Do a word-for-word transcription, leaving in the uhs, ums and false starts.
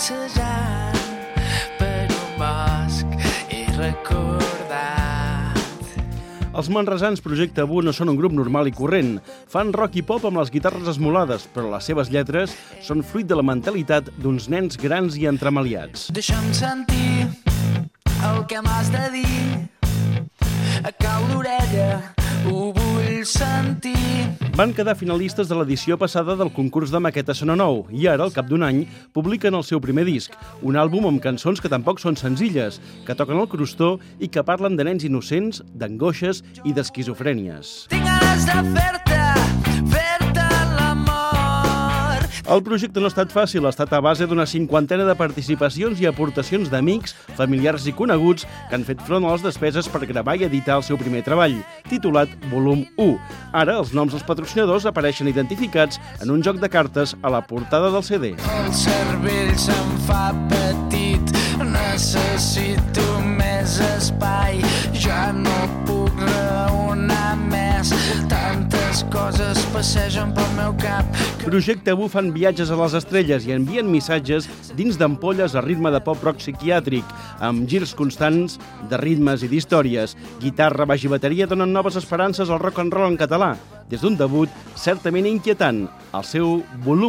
passejant per un bosc i recordat. Els manresans Projecte Bú no són un grup normal i corrent. Fan rock i pop amb les guitarres esmolades, però les seves lletres són fruit de la mentalitat d'uns nens grans i entremaliats. Deixa'm sentir el que m'has de dir, a cau d'orella ho vull sentir. Van quedar finalistes de l'edició passada del concurs de maqueta Sona Nou i ara, al cap d'un any, publiquen el seu primer disc, un àlbum amb cançons que tampoc són senzilles, que toquen el crostó i que parlen de nens innocents, d'angoixes i d'esquizofrènies. Tinc ganes de fer-te, fer-te l'amor. El projecte no ha estat fàcil, ha estat a base d'una cinquantena de participacions i aportacions d'amics, familiars i coneguts que han fet front a les despeses per gravar i editar el seu primer treball, titulat Volum u. Ara, els noms dels patrocinadors apareixen identificats en un joc de cartes a la portada del C D. El cervell se'm fa petit, necessito més espai, ja no puc raonar més, tantes coses passegen pel meu cap. Projecte Bú fan viatges a les estrelles i envien missatges dins d'ampolles a ritme de pop-rock psiquiàtric, amb girs constants de ritmes i d'històries. Guitarra, baix i bateria donen noves esperances al rock and roll en català, des d'un debut certament inquietant, el seu Volum